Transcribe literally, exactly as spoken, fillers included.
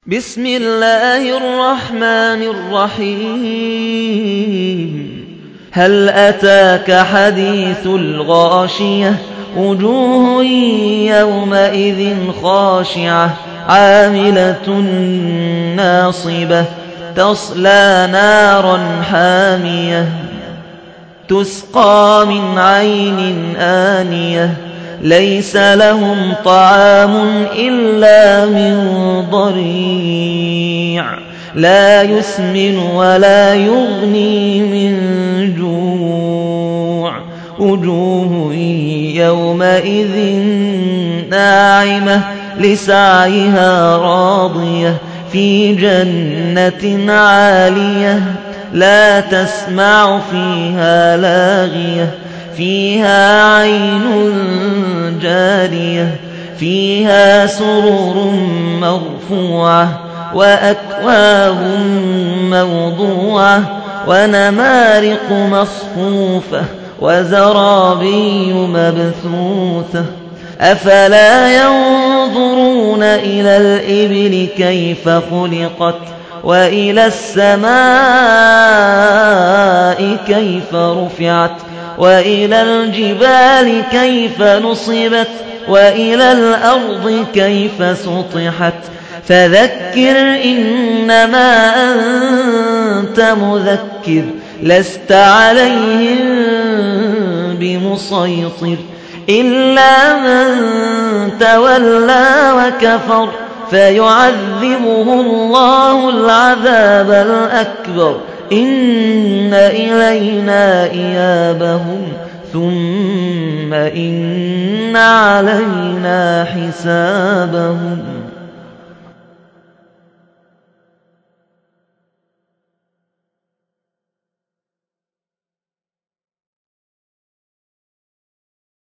بسم الله الرحمن الرحيم هل أتاك حديث الغاشية وجوه يومئذ خاشعة عاملة ناصبة تصلى نارا حامية تسقى من عين آنية ليس لهم طعام إلا من ضريع لا يسمن ولا يغني من جوع وجوه يومئذ ناعمة لسعيها راضية في جنة عالية لا تسمع فيها لاغية فيها عين جارية فيها سرر مرفوعة وأكواب موضوعة ونمارق مصفوفة وزرابي مبثوثة أفلا ينظرون إلى الإبل كيف خلقت وإلى السماء كيف رفعت وإلى الجبال كيف نصبت وإلى الأرض كيف سطحت فذكر إنما أنت مذكر لست عليهم بمسيطر إلا من تولى وكفر فيعذبه الله العذاب الأكبر إن إلينا إيابهم ثم إن علينا حسابهم